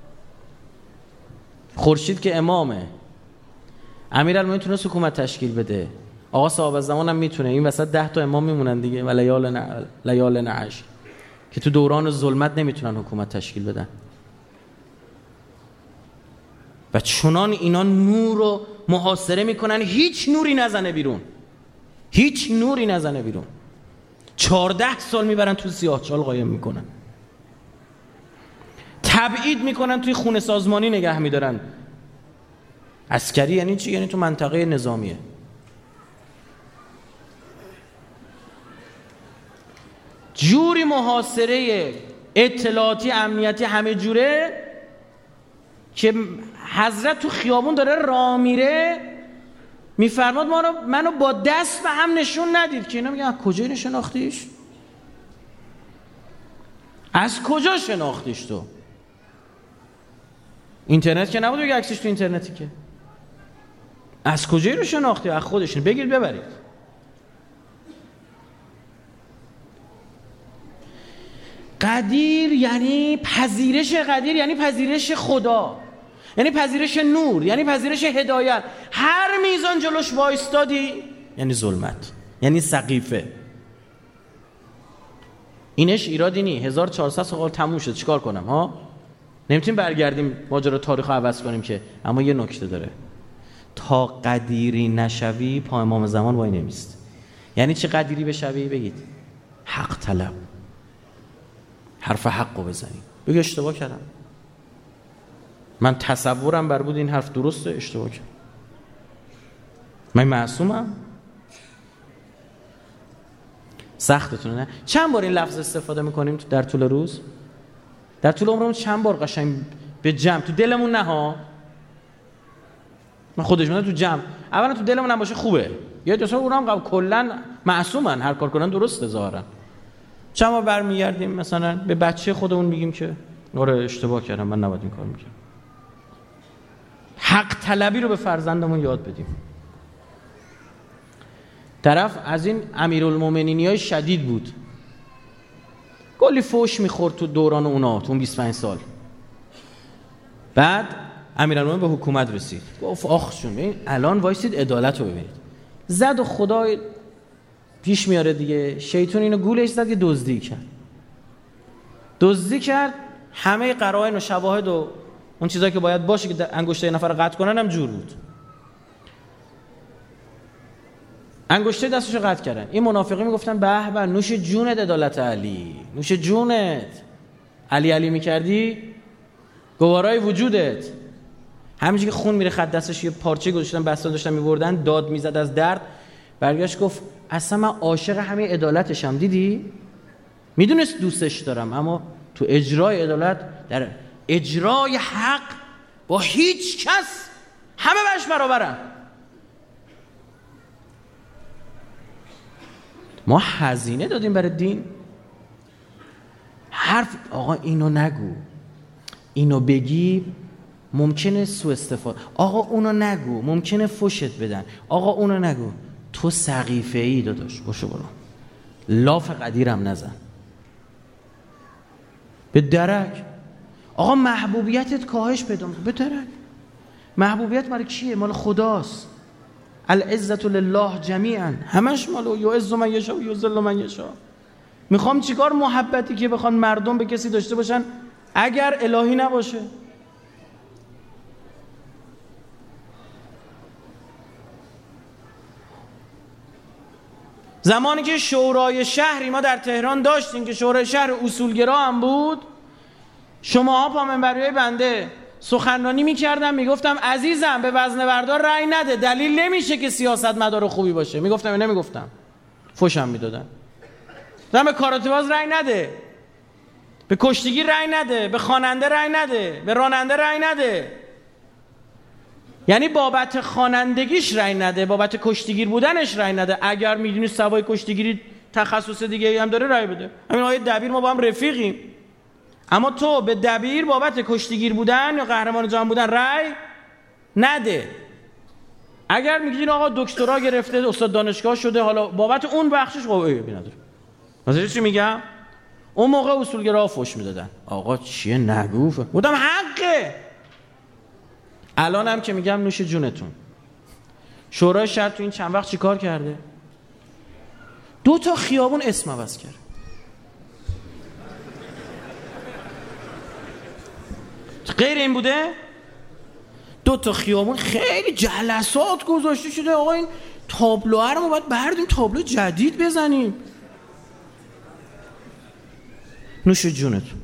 خورشید که امامه، امیرالمومنین تونست حکومت تشکیل بده، آقا صاحب زمان هم میتونه، این وسط 10 تا امام میمونن دیگه. و لیال عشر که تو دوران ظلمت نمیتونن حکومت تشکیل بدن. و چنان اینا نور رو محاصره میکنن هیچ نوری نزنه بیرون، هیچ نوری نزنه بیرون. 14 سال میبرن تو سیاهچال قایم میکنن، تبعید میکنن، توی خونه سازمانی نگه میدارن. عسکری یعنی چی؟ یعنی تو منطقه نظامیه. جوری محاصره اطلاعاتی امنیتی همه جوره که حضرت تو خیابون داره راه میره میفرماد منو با دست به هم نشون ندید. که اینا میگن از کجا شناختیش؟ از کجا شناختیش تو؟ اینترنت که نبود بگه عکسش تو اینترنتی که. از کجا رو شناختی؟ از خودشون بگید ببرید. قدیر یعنی پذیرش، قدیر یعنی پذیرش خدا، یعنی پذیرش نور، یعنی پذیرش هدایت. هر میزان جلوش وایستادی یعنی ظلمت، یعنی سقیفه. اینش ایرادی نی. 1400 سال تموم شد، چیکار کنم ها؟ نمیتونیم برگردیم ماجرا تاریخو عوض کنیم که. اما یه نکته داره، تا قدیری نشوی پا امام زمان وای نمیست. یعنی چه قدیری بشوی؟ بگید حق طلب، حرف حقو بزنی، بگی اشتباه کردم، من تصورم بر بود این حرف درسته، اشتباه کردم، من معصومم. سختتونه نه؟ چند بار این لفظ استفاده میکنیم در طول روز؟ در طول عمرمون چند بار قشنگ به جمع تو دلمون نه ها، من خودش میدونم تو جمع اولا تو دلمون هم باشه خوبه، یا دوستان اونام کلا معصومن، هر کار کنن درسته ظاهرا. چند بار برمیگردیم مثلا به بچه خودمون میگیم که آره اشتباه کردم، من نباید این کار میکردم. حق طلبی رو به فرزندمون یاد بدیم. طرف از این امیرالمومنینیای شدید بود، کلی فوش میخورد تو دوران اونا، تو اون 25 سال. بعد امیرالمومنین به حکومت رسید، گفت آخ جون الان وایسید عدالت رو ببینید. زد و خدای پیش میاره دیگه. شیطان اینو گولش زد، یه دزدی کرد. همه قرائن و شواهد و اون چیزایی که باید باشه که انگشته نفر رو قطع کنن هم جور بود. انگشته دستش رو قطع کردن. این منافقی میگفتن به به نوش جونت عدالت علی، نوش جونت. علی میکردی گوارای وجودت. همینجوری که خون میره خط دستش یه پارچه گذاشتن بستن داشتن میبردن، داد میزد از درد. برگشت گفت اصلا من عاشق همه عدالتشم، دیدی؟ میدونست دوستش دارم، اما تو اجرای عدالت، در اجرای حق با هیچ کس همه برش برابرن. ما هزینه دادیم برای دین. حرف آقا اینو نگو، اینو بگی ممکنه سوء استفاده، آقا اونو نگو ممکنه فوشت بدن، آقا اونو نگو. تو سقیفه ای داداش، باشو برو لاف قدیرم نزن به درک. آقا محبوبیتت کاهش پیدا میکنه به درک. محبوبیت مال کیه؟ مال خداست. العزت لله جمیعا، همش مالو. یعز من یشاء و یذل من یشاء. میخوام چیکار؟ محبتی که بخوان مردم به کسی داشته باشن اگر الهی نباشه. زمانی که شورای شهری ما در تهران داشتیم که شورای شهر اصولگرا هم بود، شماها پا منبریای بنده سخنرانی میکردم، میگفتم عزیزم به وزنه بردار رأی نده، دلیل نمیشه که سیاستمدار خوبی باشه. میگفتم یا نمیگفتم؟ فوشم میدادن. به کاراته باز رأی نده، به کشتیگیر رأی نده، به خواننده رأی نده، به راننده رأی نده. یعنی بابت خوانندگیش رأی نده، بابت کشتیگیر بودنش رأی نده. اگر میدونی سوای کشتیگیری تخصص دیگه هم داره رأی بده. همین آقای دبیر ما با هم رفیقیم، اما تو به دبیر بابت کشتیگیر بودن یا قهرمان جهان بودن رأی نده. اگر میگین آقا دکترا گرفته، استاد دانشگاه شده، حالا بابت اون بخشش قوی نداره. مثلا چی میگم؟ اون موقع اصولگرا فوش میدادن. آقا چیه نگو، بودم حقه. الان هم که میگم نوش جونتون. شورای شهر تو این چند وقت چی کار کرده؟ 2 تا خیابون اسم عوض کرد. غیر این بوده؟ 2 تا خیابون خیلی جلسات گذاشته شده. آقا این تابلوها رو ما باید بردیم تابلو جدید بزنیم. نوش جونتون.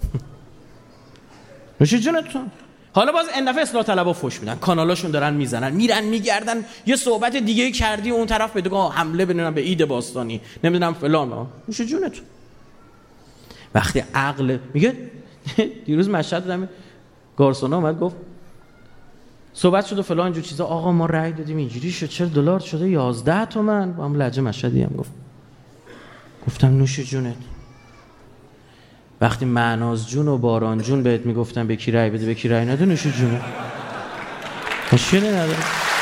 نوش جونتون. حالا باز این دفعه اصلاح طلبا فوش میدن، کانالاشون دارن میزنن، میرن میگردن یه صحبت دیگه کردی اون طرف بگه حمله بنونم به عید باستانی نمیدونم فلان. نوش جونتون. وقتی عقل میگه دیروز مشهد دادم، گارسونا اومد گفت صحبت شد و فلان اینجور چیزا، آقا ما رأی دادیم اینجوری شد، چرا دلار شده 11 تومن؟ با هم لهجه مشهدی هم گفتم نوش جونت. وقتی معناز جون و باران جون بهت میگفتن به کی رأی بده به کی رأی نده، نوش جونه. مشکلی نداره.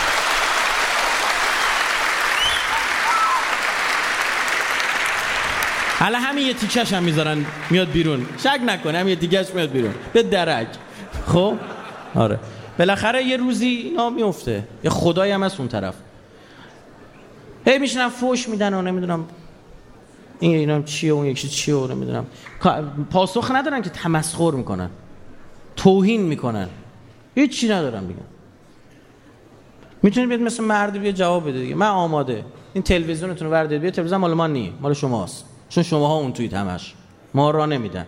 حالا همین یه تیکش هم میذارن میاد بیرون، شک نکنه همین یه تیکش میاد بیرون به درک. خب آره بالاخره یه روزی اینا میفته، یه خدایی هم از اون طرف هی میشنن فوش میدن و نمیدونم اینا چیه اون یکی چیه و نمیدونم، پاسخ ندارن که تمسخر میکنن، توهین میکنن، هیچ چی ندارن بگن. میتونید بیاد مثل مرد بیا جواب بده دیگه، من آماده، این تلویزیونتون رو بردارید بیا، تلویزیون مال ما نی، مال شماست، چون شماها اون تویید همش، ما راه نمیدن.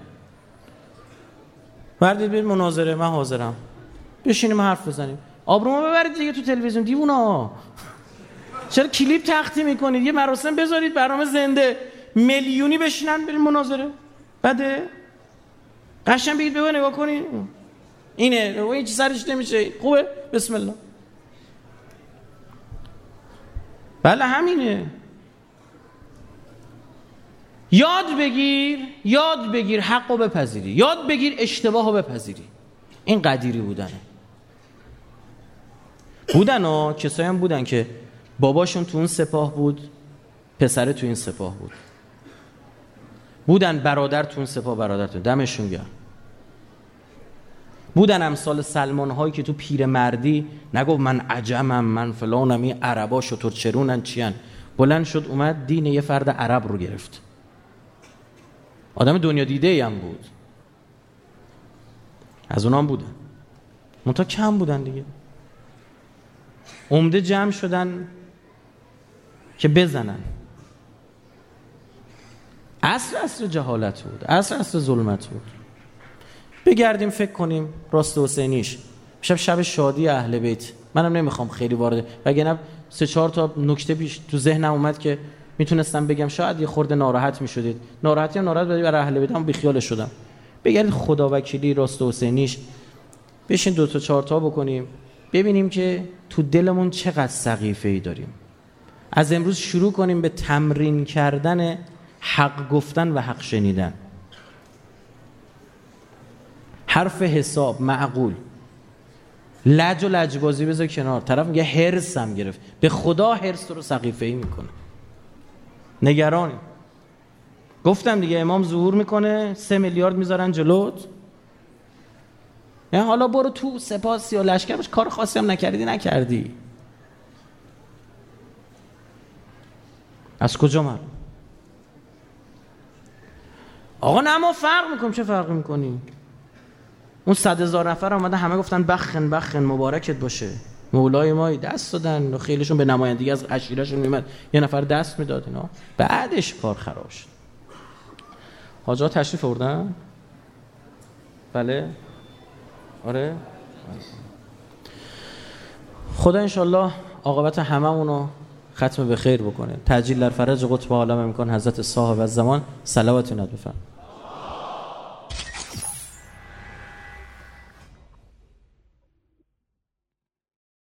بردارید بیاد مناظره، من حاضرم، بشینیم حرف بزنیم، آبرومو ببرید دیگه تو تلویزیون. دیوونا چرا کلیپ تختی میکنید؟ یه مراسم بذارید، برنامه زنده، میلیونی بشینن بریم مناظره. بده قشنگ بگید ببین نگاه کنین اینه و هیچ سرش نمیشه، خوبه بسم الله. بله همینه. یاد بگیر حقو بپذیری، یاد بگیر اشتباهو بپذیری. این قدیری بودن کسایی هم بودن که باباشون تو اون سپاه بود، پسر تو این سپاه بودن برادر تو اون سپاه برادر تو، دمشون گرم. بودن امثال سلمان هایی که تو پیرمردی نگفت من عجمم من فلانم، این عربا شتر چرونن چیان، بلند شد اومد دین یه فرد عرب رو گرفت. آدم دنیا دیده‌ای هم بود، از اونام بودن، منتها کم بودن دیگه. عمده جمع شدن که بزنن. عصر جهالت بود، عصر ظلمت بود. بگردیم فکر کنیم راست حسینیش شب شادی اهل بیت. منم نمیخوام خیلی وارد، وگرنه 3-4 تا نکته پیش تو ذهنم اومد که میتونستم بگم شاید یه خورده ناراحت میشدید. ناراحت برای اهل بیت هم بیخیال شدم. بگردید خداوکیلی راست حسینیش، بشین 2 تا 4 تا بکنیم ببینیم که تو دلمون چقدر سقیفه‌ای داریم. از امروز شروع کنیم به تمرین کردن حق گفتن و حق شنیدن. حرف حساب معقول، لج و لجبازی بذار کنار. طرف میگه هرسم گرفت، به خدا هرس تو رو سقیفه‌ای میکنه. نگرانی. گفتم دیگه امام ظهور میکنه 3 میلیارد میذارن جلوت، حالا برو تو سپاسی و لشکر باش، کار خاصی هم نکردی. از کجا معلوم؟ آقا نه ما فرق میکنیم. چه فرقی میکنیم؟ اون 100,000 نفر اومدن همه گفتن بخن مبارکت باشه، مولای ما دست دادن و خیلیشون به نمایندگی از عشیرهشون میمد یه نفر دست میداد اینا. بعدش کار خراب شد. حاجا تشریف آوردن؟ بله؟ آره؟ خدا انشالله عاقبت هممونو ختم به خیر بکنه. تعجیل در فرج قطب عالم امکان حضرت صاحب الزمان صلوات و نعت بفرمایید.